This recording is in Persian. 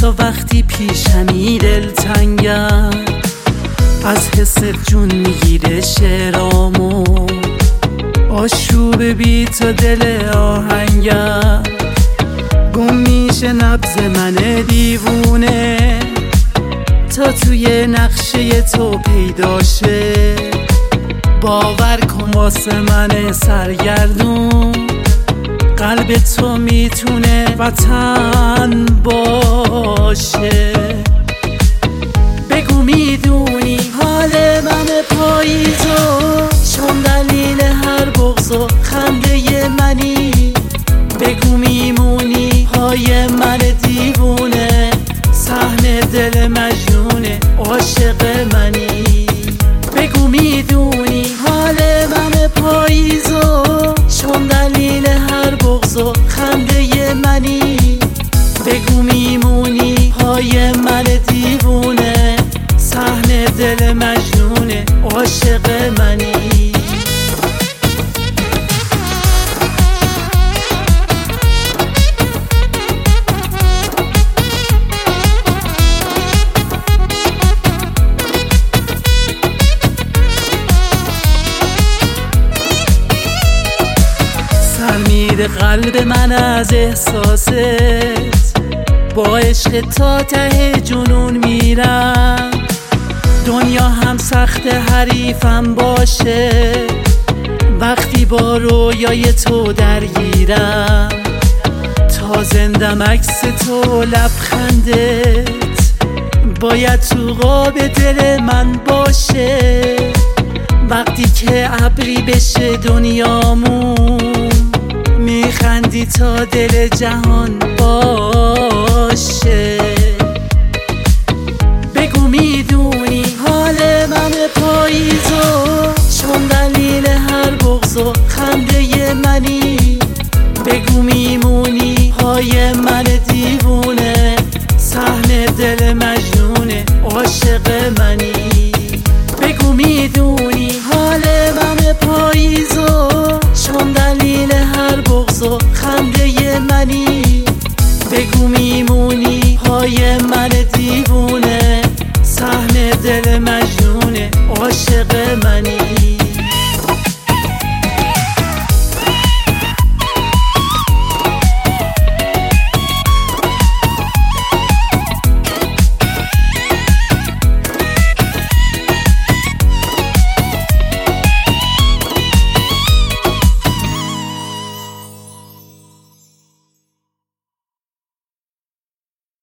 حتی وقتی پیشمی دلتنگم، از حست جون میگیره شعرامو، آشوب بی تو دل آهنگم، گم میشه نبض من دیوونه تا توی نقشه تو پیدا شه. باور کن واسه من سرگردون، قلب تو میتونه وطن باشه. بگو میدونی حال من پاییزو، چون دلیل هر بغض و خنده منی. بگو میمونی پای من دیوونه، صحن دل مجنونه عاشق منی. بگو میدونی حال من پاییزو، چون دلیل هر بغض و خنده منی. بگو میمونی پای من دیوونه، صحن دل مجنونه عاشق منی. میره قلب من از احساست، با عشق تا ته جنون میرم. دنیا هم سخت حریفم باشه، وقتی با رویای تو درگیرم. تا زندم عکس تو لبخندت باید تو قاب دل من باشه. وقتی که ابری بشه دنیامون، میخندی تا دل جهان باشه. بگو میدونی حال من پاییزو، چون دلیل هر بغض و خنده منی. بگو میمونی پای من دیوونه، صحن دل مجنونه عاشق منی. بگو میدونی حال من پاییزو، چون دلیل هر بغض و خنده منی. بگو میمونی پای من